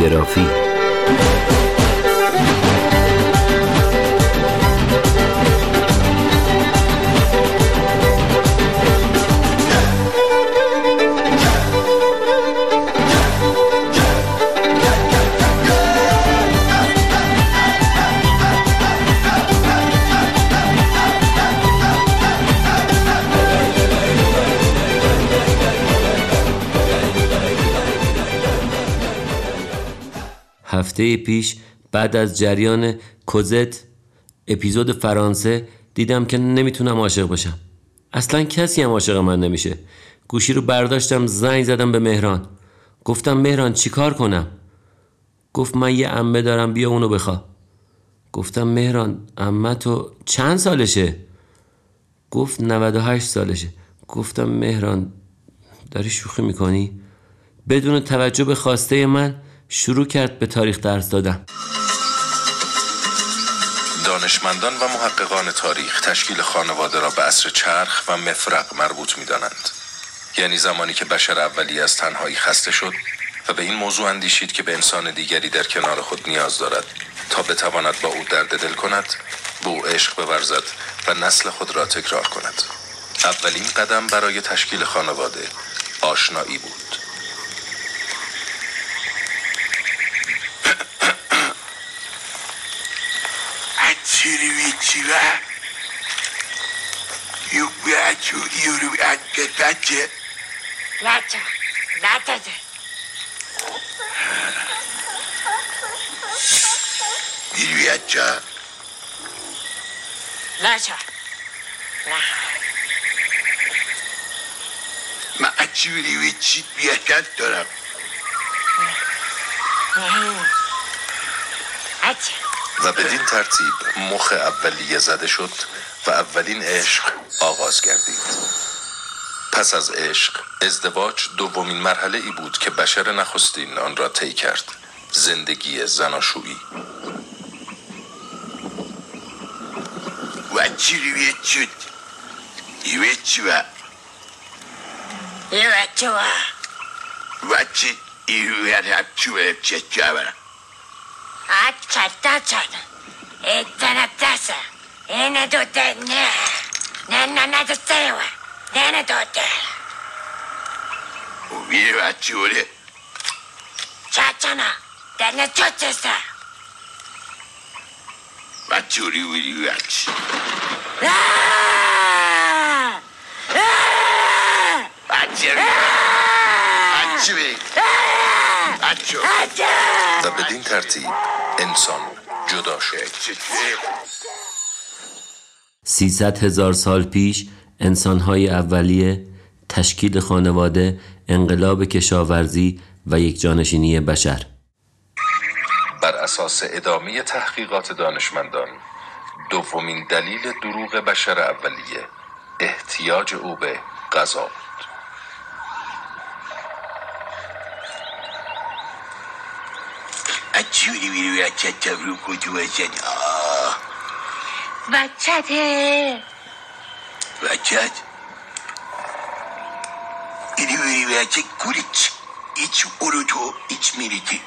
جغرافی. هفته پیش بعد از جریان کوزت اپیزود فرانسه دیدم که نمیتونم عاشق باشم. اصلا کسی هم عاشق من نمیشه. گوشی رو برداشتم، زنگ زدم به مهران. گفتم مهران چی کار کنم؟ گفت من یه عمه دارم، بیا اونو بخوا. گفتم مهران عمه تو چند سالشه؟ گفت 98 سالشه. گفتم مهران داری شوخی میکنی؟ بدون توجه به خواسته من شروع کرد به تاریخ درس دادن. دانشمندان و محققان تاریخ تشکیل خانواده را به عصر چرخ و مفرق مربوط می‌دانند. یعنی زمانی که بشر اولیه از تنهایی خسته شد و به این موضوع اندیشید که به انسان دیگری در کنار خود نیاز دارد تا بتواند با او درد دل کند، به او عشق بورزد و نسل خود را تکرار کند. اولین قدم برای تشکیل خانواده آشنایی بود. و بدین ترتیب مخ اولیه زده شد و اولین عشق آغاز گردید. پس از عشق، ازدواج دومین مرحله ای بود که بشر نخستین آن را طی کرد. زندگی زناشویی. و بدین ترتیب انسان جدا شد. 300,000 سال پیش انسان‌های اولیه، تشکیل خانواده، انقلاب کشاورزی و یک جانشینی بشر. بر اساس ادامه تحقیقات دانشمندان، دومین دلیل دروغ بشر اولیه احتیاج او به غذا بود. اچوری میری بچه تبرو کتو بچه بچته بچت اینی میری بچه گولیچ ایچ اروتو ایچ میریتی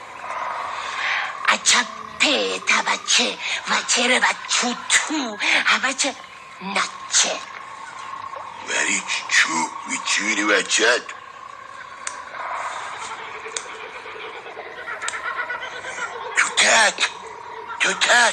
اچه پیتا بچه بچه رو بچو تو بچه نچه بری چو ایچ میری بچت تو تک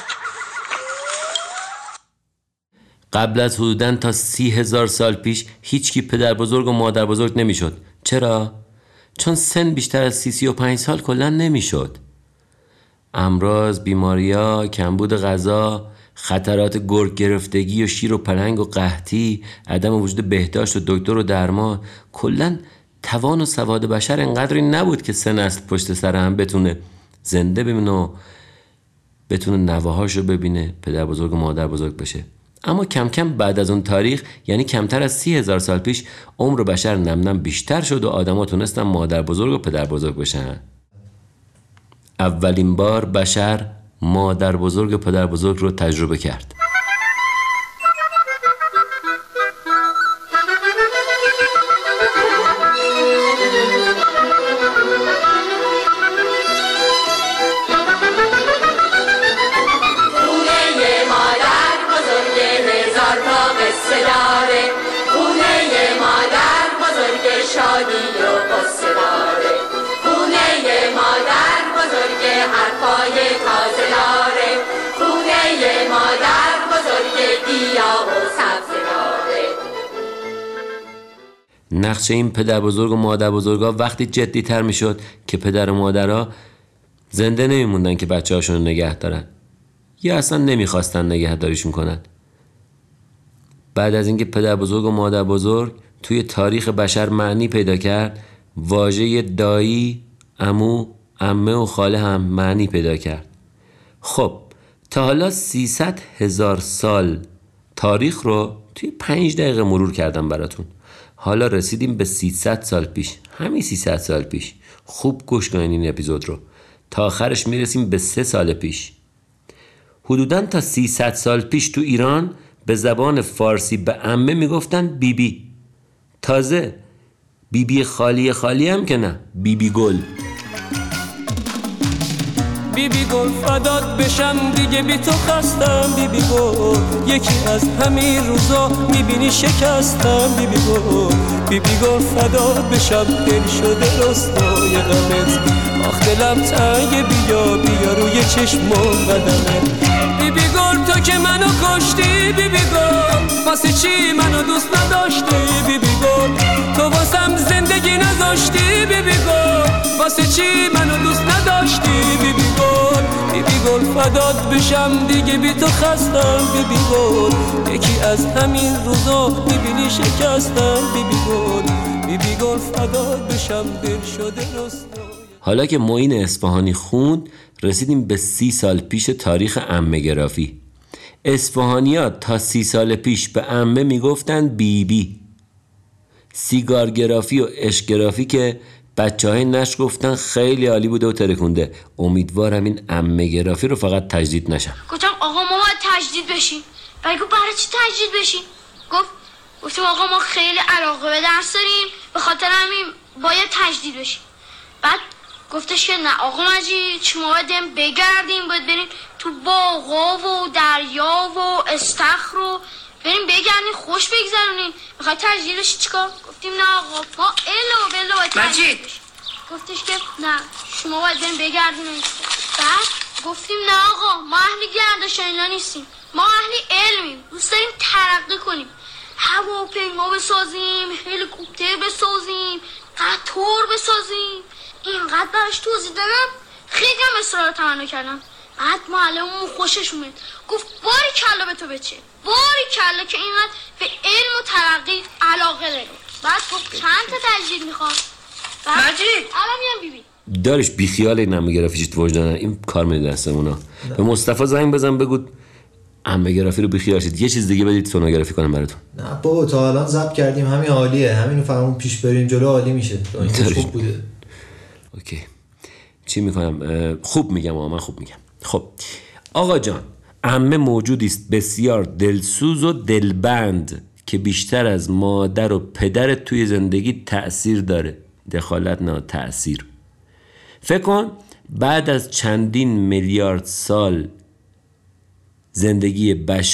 قبل از حدوداً تا 30,000 سال پیش هیچکی پدر بزرگ و مادر بزرگ نمیشد. چرا؟ چون سن بیشتر از 35 سال کلا نمیشد. امراض، بیماریا، کمبود غذا، خطرات گرگ گرفتگی و شیر و پلنگ و قحطی، عدم وجود بهداشت و دکتر و درمان، کلا توان و سواد بشر انقدری نبود که سه نسل پشت سر هم بتونه زنده بمونه و بتونه نوه‌هاشو ببینه، پدر بزرگ و مادر بزرگ بشه. اما کم کم بعد از اون تاریخ، یعنی کمتر از 30,000 سال پیش، عمر بشر نم نم بیشتر شد و آدم‌ها تونستن مادر بزرگ و پدر بزرگ بشن. اولین بار بشر مادر بزرگ و پدر بزرگ رو تجربه کرد. نقش این پدر بزرگ و مادر بزرگا وقتی جدی تر می شد که پدر و مادرها زنده نمی موندن که بچه هاشون نگه دارن یا اصلا نمی خواستن نگهداریشون کنن. بعد از اینکه پدر بزرگ و مادر بزرگ توی تاریخ بشر معنی پیدا کرد، واژه دایی، عمو، عمه و خاله هم معنی پیدا کرد. خب تا حالا 300,000 سال تاریخ رو توی 5 دقیقه مرور کردم براتون. حالا رسیدیم به 300 سال پیش. همین 300 سال پیش. خوب گوش کنین این اپیزود رو. تا آخرش میرسیم به 3 سال پیش. حدوداً تا 300 سال پیش تو ایران به زبان فارسی به عمه میگفتن بیبی. تازه بیبی خالی هم که نه، بیبی گل. بیبی گل فدات بشم دیگه بی تو خستم. بیبی گل یکی از همین روزا میبینی شکستم. بیبی گل فدات بشم دل شده رستای غمت. آخ دلم تنگه بیا روی چشمم قدمت. بیبی گل تو که منو کشتی. بیبی گل واسه چی منو دوست نداشتی. بیبی گل تو واسم زندگی نذاشتی. بیبی گل واسه چی منو دوست نداشتی. بیبی گل فدات بشم دیگه بی تو خستم. بیبی گل یکی از همین روزا میبینی شکستم. بیبی گل فدات بشم دل شده رستای. حالا که معین اصفهانی خوند رسیدیم به 30 سال پیش تاریخ عمه گرافی. اصفهانی‌ها تا 30 سال پیش به عمه میگفتن بیبی. سیگار گرافی و عشق گرافی که بچه‌های نشر گفتن خیلی عالی بوده و ترکونده. امیدوارم این عمه گرافی رو فقط تجدید نشم. گفتم آقا ما باید تجدید بشیم. بعد گفت برای چی تجدید بشیم؟ گفتم آقا ما خیلی علاقه به درس داریم، به خاطر همین باید تجدید بشیم. بعد گفتش که نه آقا مجید شما باید بگردیم، باید بریم تو باغا و دریا و استخر رو بریم بگردیم خوش بگذرونیم. میخوای تجدید بشی چیکار؟ گفتیم نه آقا ما الا و بلا باید تجدید بشیم. گفتش که نه شما باید بریم بگردیم. بعد گفتیم نه آقا ما اهل گردش اینا نیستیم، ما اهل علمیم، دوست داریم ترقی کنیم، هواپیما بسازیم، هلیکوپتر بسازیم، قطار بسازیم. اینقدر براش توضیح دادم، خیلی هم اصرار تمنا کردم. بعد معلممون خوشش اومد، گفت باری کلا به تو بچه، باری کلا که اینقدر به علم و ترقی علاقه داری. بعد گفت چند تا تجدید میخوام. مجید الان میام بیبی دارش بیخیال این عمه گرافی تو وجدانه. این کار میده دستمونا. به مصطفی زنگ بزن بگو عمه گرافی رو بیخیال شید، یه چیز دیگه بدید سونوگرافی کنم براتون. نه بابا تا الان ضبط کردیم، همین عالیه، همینو فرامون پیش بریم جلو عالی میشه. خوب بوده. اوکی چی میکنم؟ خوب میگم من خوب میگم. خب آقا جان، عمه موجودی است بسیار دلسوز و دلبند که بیشتر از مادر و پدرت توی زندگی تأثیر داره. دخالت نه، تأثیر. فکر کن بعد از چندین میلیارد سال زندگی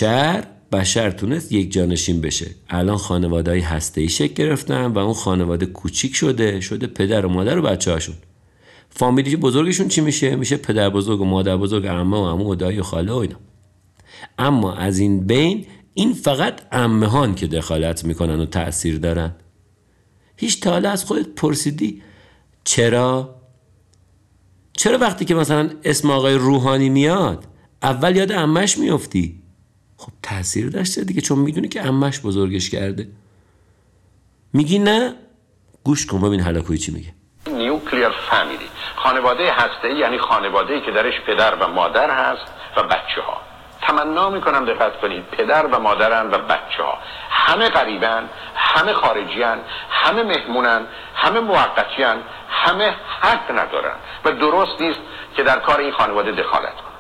بشر تونست یک جانشین بشه. الان خانواده‌های هسته‌ای شکل گرفتن و اون خانواده کوچیک شده پدر و مادر و بچه‌هاشون. فامیلی بزرگشون چی میشه؟ میشه پدر بزرگ و مادر بزرگ، عمه و عمو و دایی و خاله و اینا. اما از این بین این فقط عمه‌هان که دخالت میکنن و تأثیر دارن. هیچ تا حالا از خودت پرسیدی چرا وقتی که مثلا اسم آقای روحانی میاد اول یاد عمه‌ش میافتی؟ خب تأثیر داشته دیگه، چون میدونی که عمه‌ش بزرگش کرده. میگی نه؟ گوش کن ببین هلاکویی چی میگه. نیوکلیر فامیلی، خانواده هسته‌ای، یعنی خانواده‌ای که درش پدر و مادر هست و بچه‌ها. تمنا میکنم دقت کنید، پدر و مادرن و بچه‌ها همه غریبن، همه خارجیان، همه مهمونن، همه موقتیان، همه حق ندارن و درست نیست که در کار این خانواده دخالت کنن.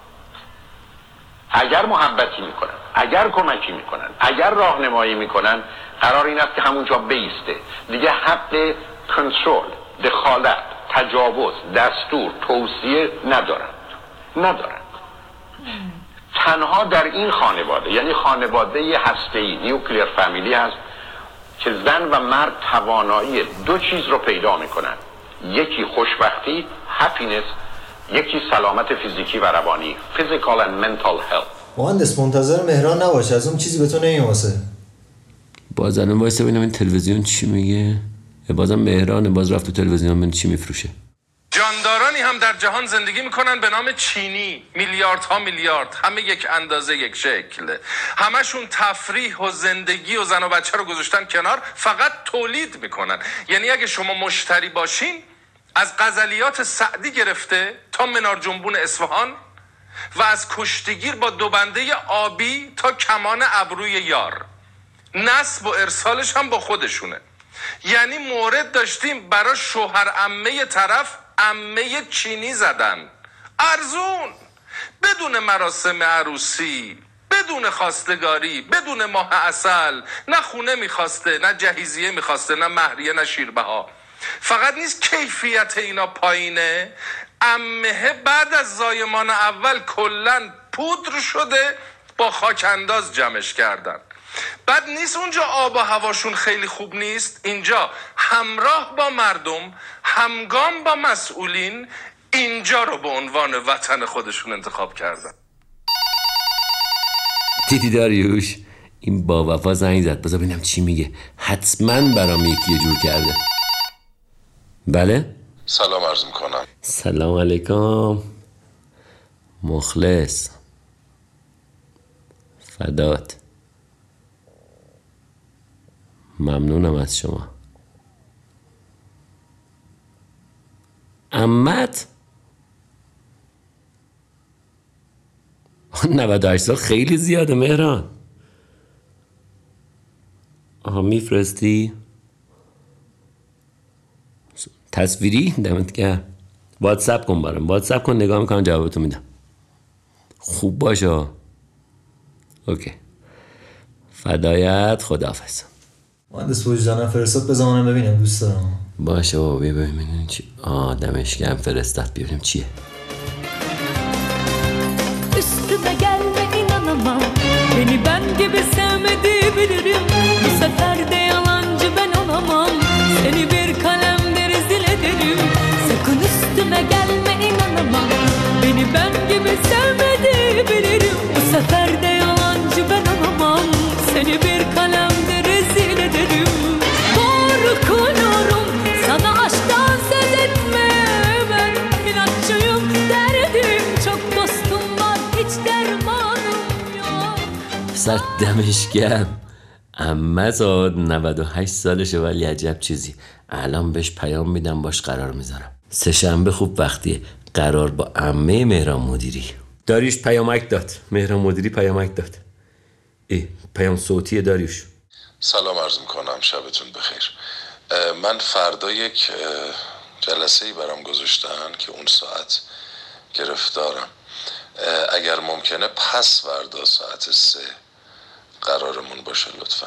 اگر محبتی میکنن، اگر کمکی میکنن، اگر راهنمایی میکنن، قرار این است که همونجا بیسته. دیگه حق کنترل، دخالت، تجاوز، دستور، توصیه ندارند. تنها در این خانواده، یعنی خانواده هسته‌ای، نیوکلیر فامیلی هست که زن و مرد توانایی دو چیز رو پیدا میکنن. یکی خوشبختی، هپینس، یکی سلامت فیزیکی و روانی، physical and mental health. مهندس منتظر مهران نباش، از اون چیزی به تو نمیواسه. باز الان وایسا ببینم این تلویزیون چی میگه. بازم مهرانه، باز رفت تو تلویزیون ببین چی میفروشه. جاندارانی هم در جهان زندگی میکنن به نام چینی، میلیاردها میلیارد، همه یک اندازه یک شکل، همشون تفریح و زندگی و زن و بچه رو گذاشتن کنار، فقط تولید میکنن. یعنی اگه شما مشتری باشین، از غزلیات سعدی گرفته تا منار جنبون اصفهان و از کشتیگیر با دوبنده آبی تا کمان ابروی یار، نصب و ارسالش هم با خودشونه. یعنی مورد داشتیم برای شوهر عمه طرف عمه چینی زدن، ارزون، بدون مراسم عروسی، بدون خواستگاری، بدون ماه عسل، نه خونه میخواسته، نه جهیزیه میخواسته، نه مهریه، نه شیربها. فقط نیست کیفیت اینا پایینه، عمه بعد از زایمان اول کلن پودر شده، با خاک انداز جمعش کردن. بعد نیست اونجا آب و هواشون خیلی خوب نیست، اینجا همراه با مردم، همگام با مسئولین، اینجا رو به عنوان وطن خودشون انتخاب کردن. دیدی داریوش؟ این با وفا زنگ زد، بذار ببینم چی میگه. حتما برام یکی جور کرده. بله؟ سلام عرض میکنم. سلام علیکم. مخلص. فدات. ممنونم از شما. عمت 98 سال خیلی زیاده مهران. آها میفرستی؟ تصویری؟ دمت گرم. واتساپ کن برام، واتساپ کن، نگاه میکنم جوابتو میدم. خوب باشه. اوکی. فدایت، خداحافظ. مهندس وجدانم فرستاد بزنم ببینم، دوست دارم. باشه بابا بیا ببینیم چی. دمش گرم فرستاد، ببینیم چیه. Üstüme gelme inanamam, beni ben gibi sevmedi bilirim. Bu sefer de yalancı ben olamam, seni bir kalemde rezil ederim. Sakın üstüme gelme inanamam, beni ben gibi sevmedi bilirim. Bu sefer de yalancı ben olamam, seni bir kalemde rezil ederim. Korkuyorum sana aşktan söz etme, ben inatçıyım, derdim çok dostum var, hiç dermanım yok. سر دمش گرم. عمه زاد 98 سالشه ولی عجب چیزی. الان بهش پیام میدم، باش قرار میذارم. سه شنبه خوب وقتیه، قرار با عمه مهران مدیری. داریوش پیامک داد. مهران مدیری پیامک داد. پیام صوتی داریوش. سلام عرض میکنم، شبتون بخیر. من فردا یک جلسه‌ای برام گذاشتن که اون ساعت گرفتارم. اگر ممکنه پس فردا ساعت 3 قرارمون باشه لطفا.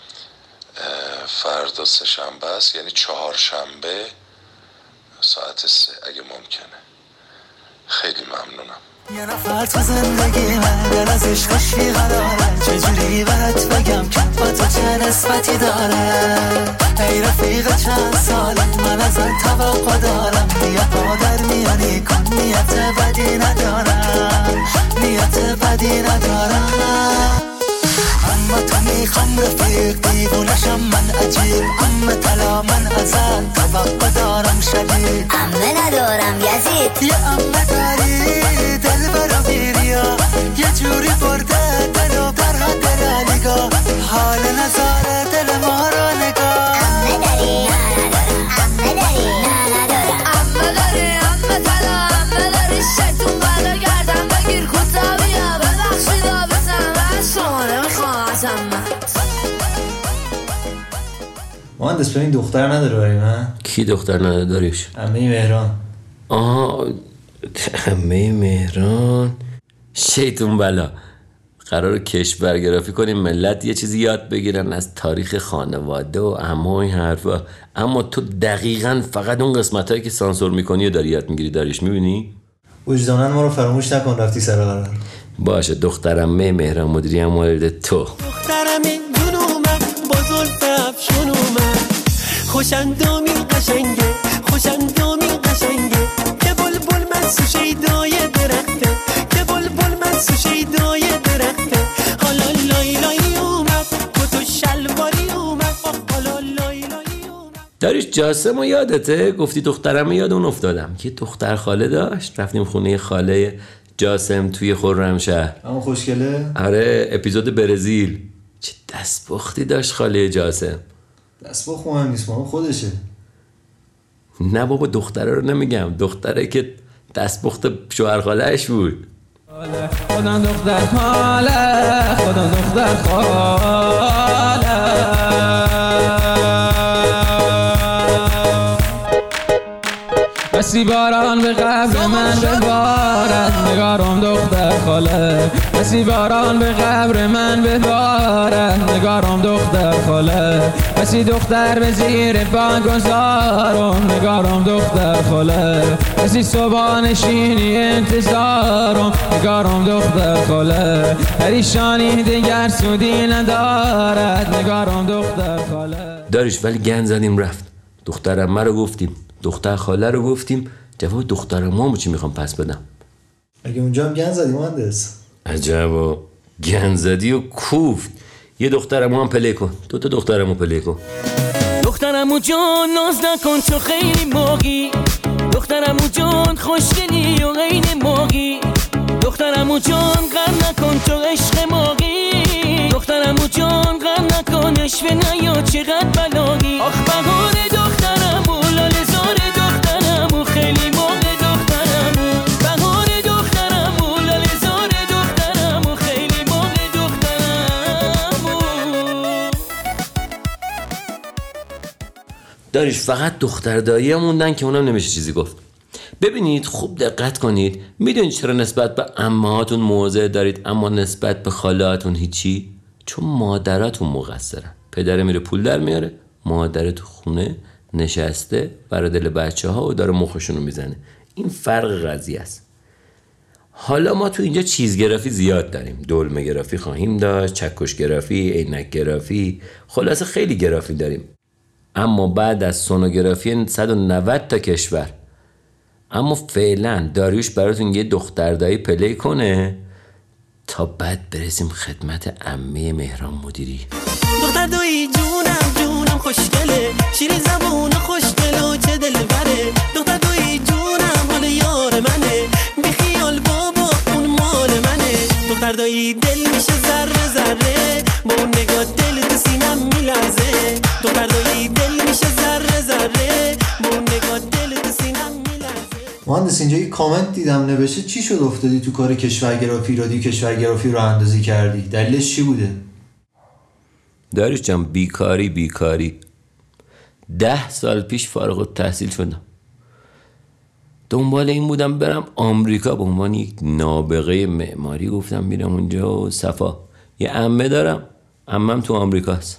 فردا سه شنبه است، یعنی 4 شنبه ساعت 3 اگه ممکنه. خیلی ممنونم. یه نفر تو زندگی من دل از عشقش بیقراره، چجوری بهت بگم که با تو چه نسبتی داره. ای رفیق چند سالم من ازت توقع دارم، بیا پادر میانی کن، نیت بدی ندارم، نیت بدی ندارم. اما تو میخوام رفیق، دیوونشم من عجیب، اما طلا من ازت توقع دارم شدید. امه ندارم یزید، یه امه داری دل برا بیریا، یه جوری برده دلو در حد دلیگا، حال نظاره دل ما را نگاه. امه داری نه ندارم، امه داری نه ندارم، امه داری امه طلا، امه داری شیطون بلا گردم بگیر کتا بیا، ببخشیدا بزن از شما نمیخوام از امه. مهندس ببین دختر نداره برای من. کی دختر نداره داریوش؟ عمه مهران. آها عمه مهران. شیطون بلا. قرار کشورگرافی کنیم، ملت یه چیزی یاد بگیرن از تاریخ خانواده و عمو این حرفا. اما تو دقیقاً فقط اون قسمتایی که سانسور میکنی و داری یاد میگیری داریوش، میبینی؟ وجدانن ما رو فراموش نکن، رفتی سر قرار. باشه دخترم مهران مدیری هم مورد تو. دخترم این دون اومد با زلف افشون اومد، خوشندامی قشنگه، خوشندامی قشنگه، که بلبل من سوشیدای درخته، که بلبل من سوشیدای درخته. حالا لای لای اومد کت و شلواری اومد. داریش جاسمو یادته؟ گفتی دخترم یاد اون افتادم که دختر خاله داشت، رفتیم خونه خاله جاسم توی خرمشهر. اما خوشگله؟ آره اپیزود برزیل. چه دستبختی داشت خاله جاسم. دستبخت مهم نیست، مهم خودشه. نه بابا دختره رو نمیگم، دختره که دستبخت شوهر خاله‌اش بود. خدا دختر خاله، خدا دختر خاله. بسی باران به قبر من ببارد، نگارم دختر خاله. بسی باران به قبر من ببارد، نگارم دختر خاله. بسی دختر به زیر پا گذارم، نگارم دختر خاله. بسی صبح نشینی انتظارم، نگارم دختر خاله. پریشانی دیگر سودی ندارد، نگارم دختر خاله. داریش ولی گند زدیم رفت. دخترم رو گفتیم، دختر خاله رو گفتیم، جواب دخترمو چی میخوام پس بدم؟ اگه اونجا هم گند زدی مهندس. عجبا گند زدی و کوفت. یه دخترمو هم پلی کن، دو تا دخترمو پلی کن. دخترمو جان ناز نکن تو خیلی موقی، دخترمو جان خوشگلی و غین موقی، دخترمو جان غم نکن تو عشق موقی، دخترمو جان غم نکن اشوه نیا چقدر بلاغی. آخ بهار دخترمو لاله زار دخترمو خیلی موقع دخترمو، بهار دخترمو لاله زار دخترمو خیلی موقع دخترمو. داریش فقط دختر دایی هم موندن که اونم نمیشه چیزی گفت. ببینید خوب دقت کنید، میدونید چرا نسبت به عمهاتون موضع دارید اما نسبت به خالهاتون هیچی؟ چون مادراتون مقصرن. پدر میره پول در میاره، مادر تو خونه نشسته برای دل بچه ها و داره مخشونو میزنه. این فرق قضیه است. حالا ما تو اینجا چیز گرافی زیاد داریم، دلمه گرافی خواهیم داشت، چکش گرافی، عینک گرافی، خلاصه خیلی گرافی داریم. اما بعد از سونوگرافی 190 تا کشور. اما فعلا داریوش براتون یه دختر دایی پلی کنه تا بعد برسیم خدمت عمه مهران مدیری. دختر دایی جونم خوشگله، شیرین زبون خوشگل و چه دلبره. دختر دایی جونم حال یار منه، بی خیال بابا اون مال منه. دختر دایی دل میشه ذره ذره، با اون نگاه دل تو سینم میلرزه. دختر دایی دل میشه ذره ذره، با اون نگاه دل تو سینم میلرزه. مهندس اینجا یه کامنت دیدم نوشته چی شد افتادی تو کار کشورگرافی، رادیو کشورگرافی رو اندازی کردی؟ دلیلش چی بوده؟ داریوش جان بیکاری 10 سال پیش فارغ التحصیل شدم. دنبال این بودم برم آمریکا به عنوان یک نابغه معماری. گفتم میرم اونجا و صفا. یه عمه دارم، عمم تو آمریکاست.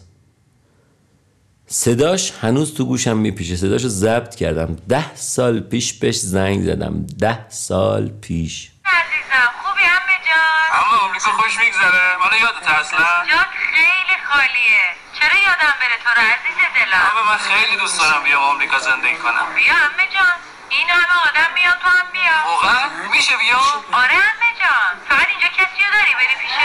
صداش هنوز تو گوشم میپیشه، صداشو ضبط کردم. 10 سال پیش بهش زنگ زدم. 10 سال پیش. عزیزم خوبی عمه جان؟ اما آمریکا خوش میگذره؟ حالا یادت اصلا؟ جات خیلی خالیه. چرا یادم بره تو رو عزیز دلم؟ اما من خیلی دوست دارم بیام آمریکا زندگی کنم. بیا عمه جان، این همه آدم میان تو هم بیا. واقعا میشه بیام؟ آره عمه جان، فقط اینجا کسی رو داری بری پیشه؟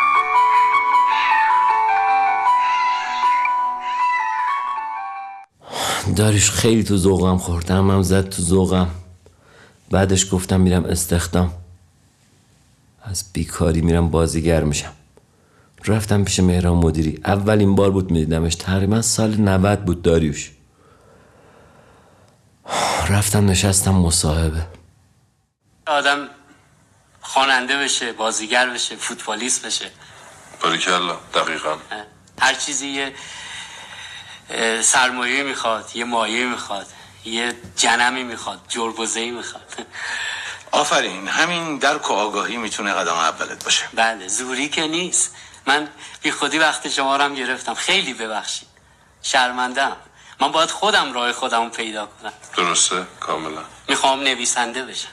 داریش خیلی تو ذوقم خوردم، هم زد تو ذوقم. بعدش گفتم میرم استخدام، از بیکاری میرم بازیگر میشم. رفتم پیش مهران مدیری. اولین بار بود میدیدمش، تقریبا سال 90 بود داریوش. رفتم نشستم مصاحبه. آدم خواننده بشه، بازیگر بشه، فوتبالیست بشه. باریکلا دقیقاً. هر چیزی یه سرمایه میخواد، یه مایه میخواد، یه جنمی میخواد، جربوزه‌ای میخواد. آفرین، همین درک و آگاهی میتونه قدم اولت باشه. بله، زوری که نیست. من بی خودی وقت شما رو هم گرفتم، خیلی ببخشید، شرمنده‌ام. من باید خودم راه خودم پیدا کنم. درسته، کاملا. میخوام نویسنده بشم.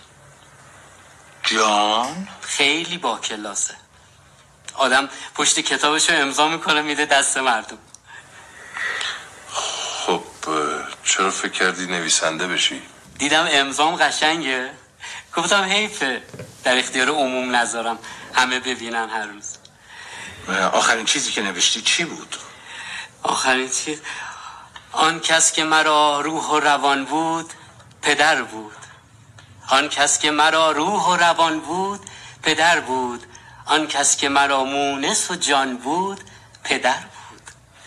جان؟ خیلی با کلاسه. آدم پشت کتابشو امضا میکنه میده دست مردم. خب چرا فکر کردی نویسنده بشی؟ دیدم امضام قشنگه، گفتم حیفه در اختیار عموم نذارم همه ببینن هر روز. آخرین چیزی که نوشتی چی بود؟ آن کس که مرا روح و روان بود پدر بود. آن کس که مرا روح و روان بود پدر بود. آن کس که مرا مونس و جان بود پدر بود.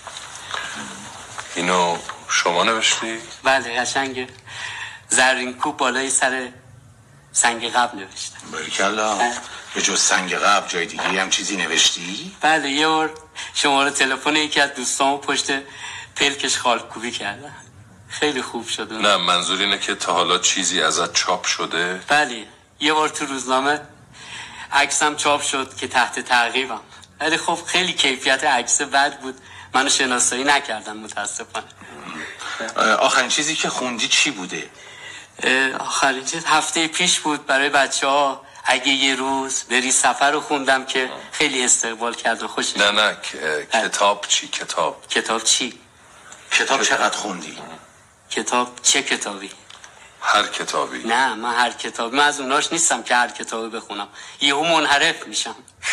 اینو شما نوشتی؟ بله قشنگه. زرین کوب بالای سر سنگ قبل نوشتم. باریکلا. به جز سنگ قبل جای دیگه هم چیزی نوشتی؟ بله یه بار شماره تلفن یکی از دوستامو پشت پلکش خالکوبی کردن. خیلی خوب شد. نه منظور اینه که تا حالا چیزی ازت چاپ شده؟ بله یه بار تو روزنامه عکسم چاپ شد که تحت تعقیبم، ولی خب خیلی کیفیت عکس بد بود، منو شناسایی نکردن متاسفانه. آخرین چیزی که خوندی چی بوده؟ آخرین چیز هفته پیش بود برای بچه‌ها. اگه یه روز بری سفر رو خوندم که خیلی استقبال کردن. خوش نه کتاب چی؟ کتاب چی؟ کتاب چقدر خوندی؟ کتاب چه کتابی؟ هر کتابی. نه من هر کتابی، من از اوناش نیستم که هر کتابی بخونم، یهو منحرف میشم.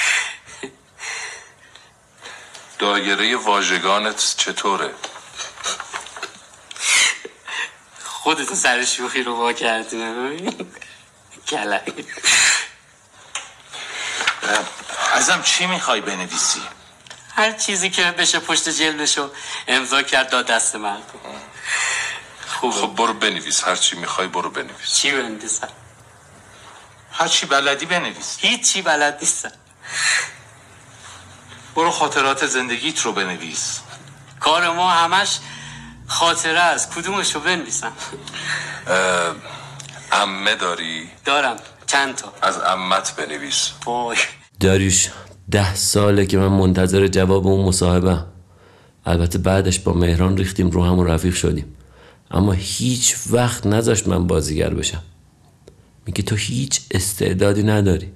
دایره واژگانت چطوره؟ خودت سر شوخی رو وا کردی کلک. ازم چی میخوای بنویسی؟ هر چیزی که بشه پشت جلدشو امضا کرد داد دست مردم. خب برو بنویس، هر چی میخوای برو بنویس. چی بنویسم؟ هر چی بلدی بنویس. هیچ چی بلد نیستم. برو خاطرات زندگیت رو بنویس. کار ما همش خاطره است، کدومشو بنویسم؟ عمه داری؟ دارم چند تا. از عمت بنویس. وای داریوش 10 ساله که من منتظر جواب اون مصاحبه. البته بعدش با مهران ریختیم رو هم و رفیق شدیم، اما هیچ وقت نذاشت من بازیگر بشم. میگه تو هیچ استعدادی نداری.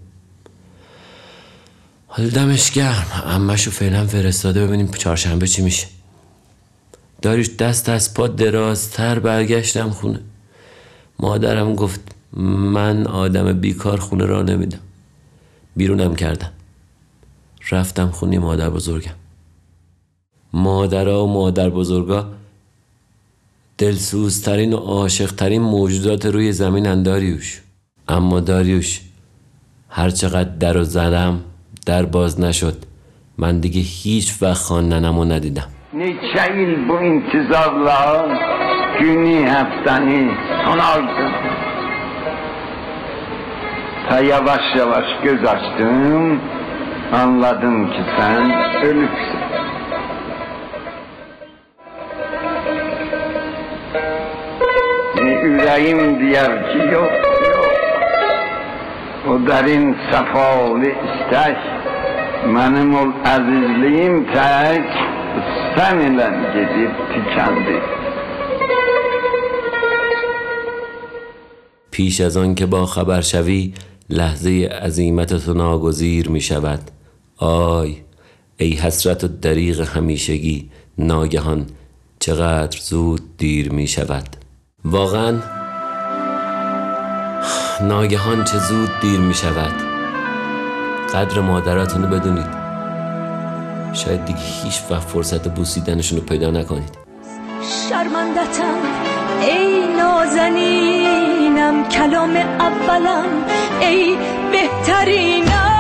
حالا دمش گرم، عمه‌شو فعلا فرستاده، ببینیم چهارشنبه چی میشه. داریوش دست از پا درازتر برگشتم خونه. مادرم گفت من آدم بیکار خونه را نمیدم. بیرونم کردم. رفتم خونه مادر بزرگم. مادرها و مادر بزرگا دلسوزترین و عاشقترین موجودات روی زمین داریوش. اما داریوش هر چقدر در رو زدم در باز نشد. من دیگه هیچ وقت خواندنمو ندیدم. Neçə il bu intizarla günü həftəni sonardım. Ta yavaş yavaş göz açtım, anladım ki sen ölüksün. Ürəyim deyər ki yox, yox. O dərin səfalı istək, mənim ol əzizliyim tək, sen ile gidip tükendi. پیش از آن که با خبر شوی لحظه عزیمت تو ناگزیر می شود. آی ای حسرت و دریغ همیشگی، ناگهان چقدر زود دیر می شود. واقعا ناگهان چه زود دیر می شود. قدر مادراتونو بدونید. شاید دیگه هیچ وقت فرصت بوسیدنشون رو پیدا نکنید. شرمندتم ای نازنینم، کلام اولم ای بهترینم.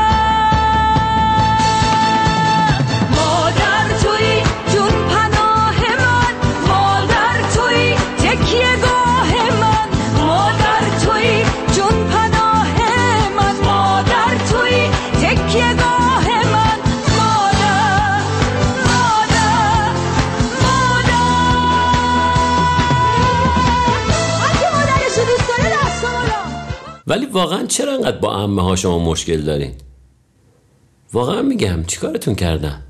مادر توی جون پناه من، مادر توی تکیه گاه من، مادر توی جون پناه من، مادر توی تکیه گاه من. ولی واقعا چرا انقدر با عمه ها شما مشکل دارین؟ واقعا میگم چیکارتون کردن؟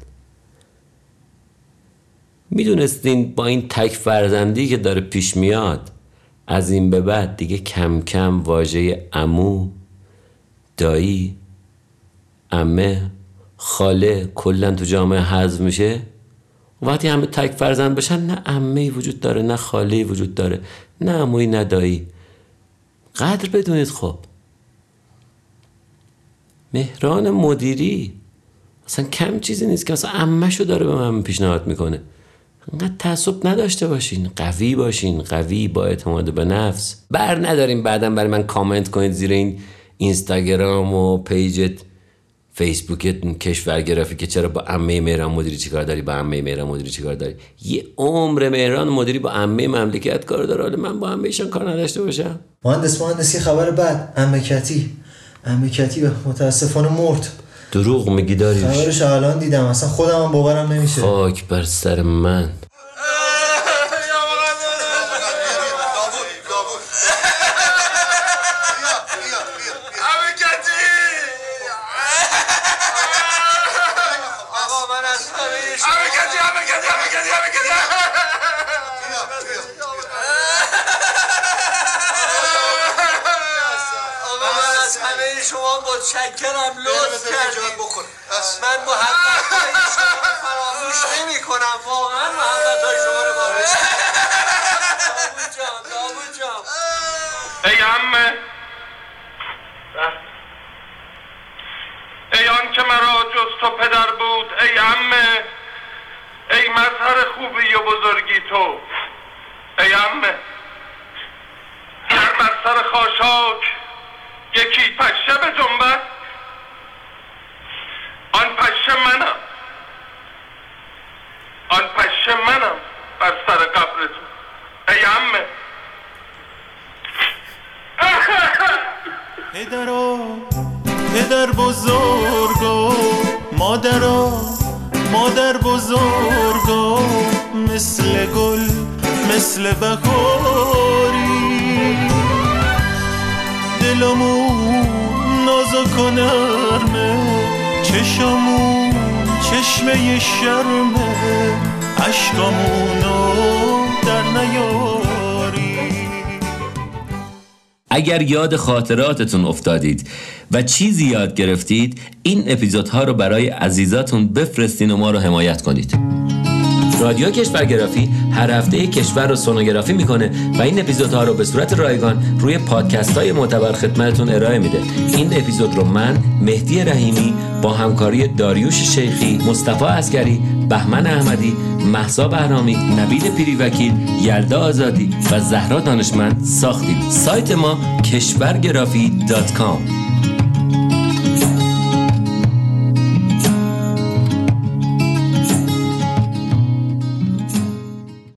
میدونستین با این تک فرزندی که داره پیش میاد از این به بعد دیگه کم کم واژه عمو، دایی، عمه، خاله کلا تو جامعه حذف میشه؟ وقتی همه تک فرزند بشن نه عمه‌ای وجود داره، نه خاله‌ای وجود داره، نه عمویی، نه دایی. قدر بدونید. خب مهران مدیری اصلا کم چیزی نیست که اصلا عمه‌شو داره به من پیشنهاد میکنه. انقدر تعصب نداشته باشین، قوی باشین، قوی با اعتماد به نفس. بر نداریم بعدم برای من کامنت کنید زیر این اینستاگرام و پیجت فیسبوکت کشورگرافی که چرا با عمه مهران مدیری چیکار داری، با عمه مهران مدیری چیکار داری. یه عمر مهران مدیری با عمه مملکت کار داره، حالا من با عمه‌شان کار نداشته باشم. مهندسی خبر بد، عمه کتی متاسفانه مرد. دروغ میگی داریوش؟ خبرش الان دیدم، اصلا خودم هم باورم نمیشه. خاک بر سر من. شما متشکرم، لطف کردید. من محبت‌های شما فراموش نمی‌کنم، واقعا محبت‌های شما رو باور داوود جان. ای عمه، ای آن که مرا جز تو پدر بود، ای عمه، ای مظهر خوبی و بزرگی تو، ای عمه، گر بر سر خاشاک یکی پشه به جنبت، آن پشه منم، آن پشه منم بر سر قبر تو، ای عمه. پدر بزرگا، مادر بزرگا، مثل گل مثل بهاری، دلمون نازک و نرمه، چشمون چشمه شرمه، عشقمونو در نیاری. اگر یاد خاطراتتون افتادید و چیزی یاد گرفتید، این اپیزودها رو برای عزیزاتون بفرستین و ما رو حمایت کنید. رادیو کشورگرافی هر هفته کشور رو سونوگرافی میکنه و این اپیزودها رو به صورت رایگان روی پادکست های معتبر خدمتتون ارائه میده. این اپیزود رو من مهدی رحیمی با همکاری داریوش شیخی، مصطفی عسکری، بهمن احمدی، مهسا بهرامی، نوید پیریوکیل، یلدا آزادی و زهرا دانشمند ساختیم. سایت ما کشورگرافی.com.